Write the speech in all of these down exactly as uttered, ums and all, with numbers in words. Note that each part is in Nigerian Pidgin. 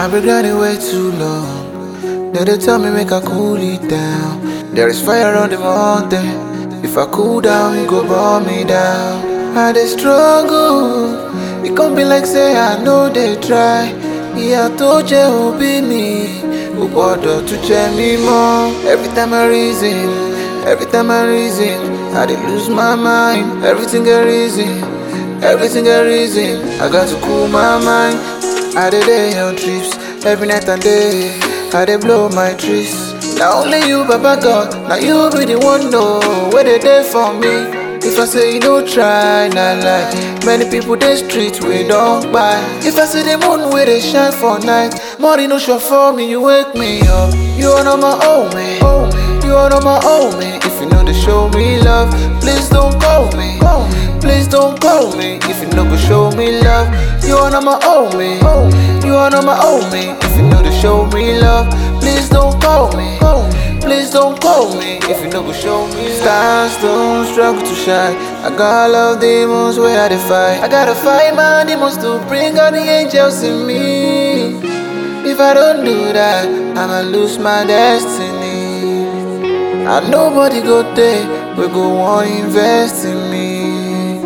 I've been grinding way too long. Then they tell me make I cool it down. There is fire on the mountain. If I cool down, it go burn me down. I dey struggle. It can't be like say I know they try. Yeah, I told you who be me. Who bother to check me more? Every time I reason, every time I reason, I dey lose my mind. Everything get reason, everything get reason. I got to cool my mind. I dey day on trips, every night and day. I dey blow my trees. Now only you, Baba God. Now you be the one know where they dey for me. If I say you don't try, not lie. Many people they street we don't buy. If I see the moon where they shine for night, money no show for me, you wake me up. You are not my own man. You are not my own man. If you know to show me love, please don't call me. Please don't call me. If you know to show me love, you are not my own man. You are not my own man. If you know to show me love, please don't call me. Please don't call me if you know go show me. Stars don't struggle to shine. I got love demons where I defy. I gotta fight my demons to bring out the angels in me. If I don't do that, I'ma lose my destiny. And nobody go there, we go want invest in me.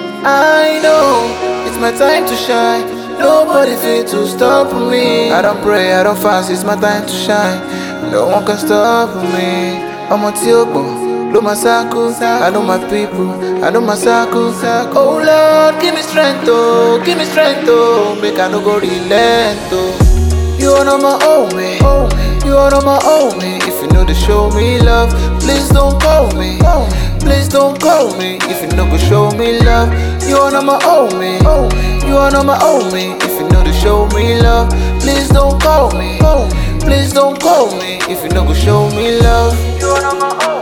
I know it's my time to shine. Nobody fit to stop me. I don't pray, I don't fast, it's my time to shine. No one can stop me. I'm a tiobo, do my circle. I know my people, I know my circle. Oh Lord, give me strength, oh, give me strength, oh. Make I no go relent, oh. You are not my own man, you are not my own man. If you know to show me love, please don't call me. Please don't call me if you know to show me love. You are not my own man, you are not my own man. If you know to show me love, please don't call me. Please don't call me if you know go show me love. You are not my own.